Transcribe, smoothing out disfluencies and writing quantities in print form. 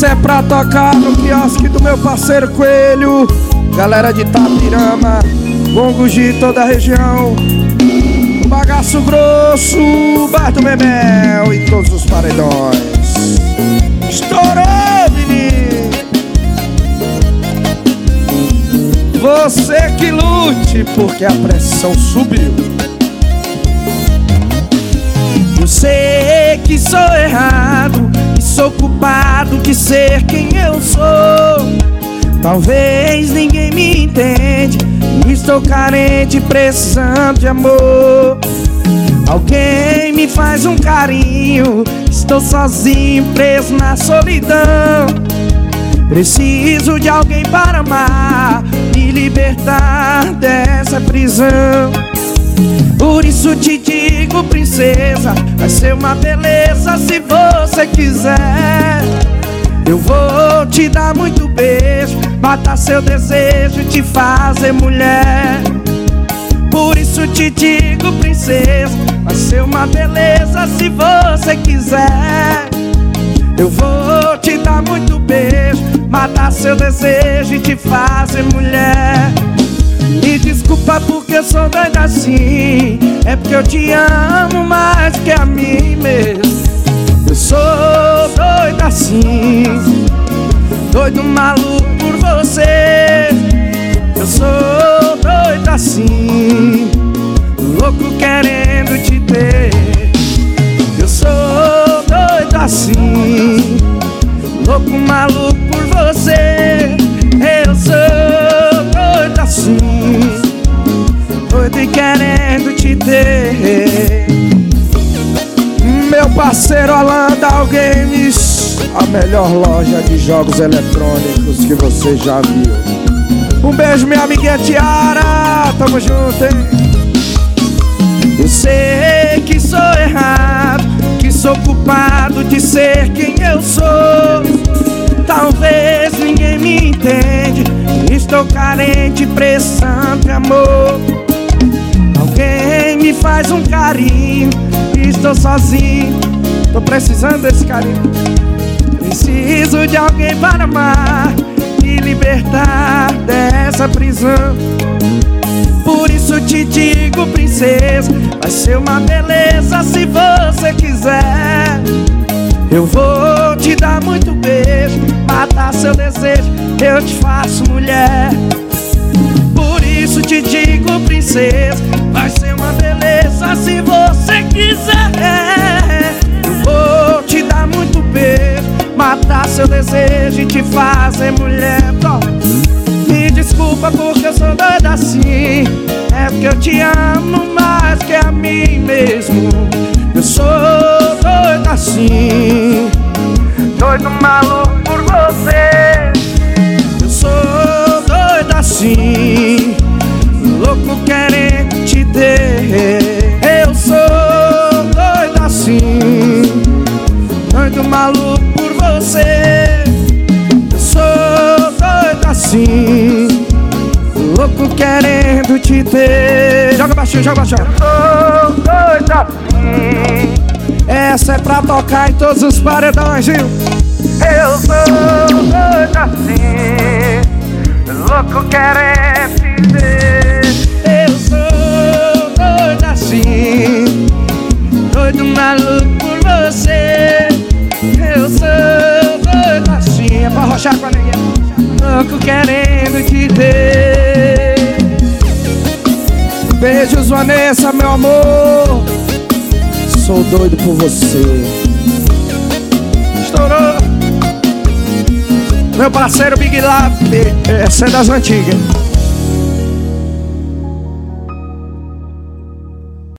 Essa é pra tocar no quiosque do meu parceiro Coelho, galera de Itapirama, bongos de toda a região, o Bagaço Grosso, Barto Bebel e todos os paredões. Estourou, menino! Você que lute, porque a pressão subiu. Eu sei que sou errado, que sou culpado de ser quem eu sou. Talvez ninguém me entende, estou carente, precisando de amor. Alguém me faz um carinho, estou sozinho, preso na solidão. Preciso de alguém para amar, me libertar dessa prisão. Por isso te digo, princesa, vai ser uma beleza se você quiser. Eu vou te dar muito beijo, matar seu desejo e te fazer mulher. Por isso te digo, princesa, vai ser uma beleza se você quiser. Eu vou te dar muito beijo, matar seu desejo e te fazer mulher. Me desculpa porque eu sou doida assim, é porque eu te amo mais que a mim mesmo. Eu sou doido assim, doido maluco por você. Eu sou doido assim, louco querendo te ter. Eu sou doido assim, louco maluco por você. Eu sou doido assim, doido e querendo te ter. Meu parceiro Holanda Games, a melhor loja de jogos eletrônicos que você já viu. Um beijo, minha amiguinha Tiara, tamo junto, hein? Eu sei que sou errado, que sou culpado de ser quem eu sou. Talvez ninguém me entende, estou carente, precisando de amor. Alguém me faz um carinho, estou sozinho, tô precisando desse carinho. Preciso de alguém para amar, me libertar dessa prisão. Por isso te digo, princesa, vai ser uma beleza se você quiser. Eu vou te dar muito beijo, matar seu desejo, eu te faço mulher. Por isso te digo, princesa, vai ser uma beleza se você quiser. Eu vou te dar muito beijo, matar seu desejo e te fazer mulher. Me desculpa porque eu sou doida assim, é porque eu te amo mais que a mim mesmo. Eu sou doido assim, doido maluco por você. Eu sou doido assim, louco querendo te ter. Eu sou doido assim, doido maluco por você. Eu sou doido assim, louco querendo te ter. Joga baixinho, joga baixinho. Eu sou doido assim, essa é pra tocar em todos os paredões, viu? Eu sou doido assim, louco querendo te ter. Eu sou doido assim, doido maluco por você. Eu sou doido assim, é pra arrochar com a ninguém, louco querendo te ter. Beijos, Vanessa, meu amor, sou doido por você. Estourou. Meu parceiro Big Lab, essa é das antigas.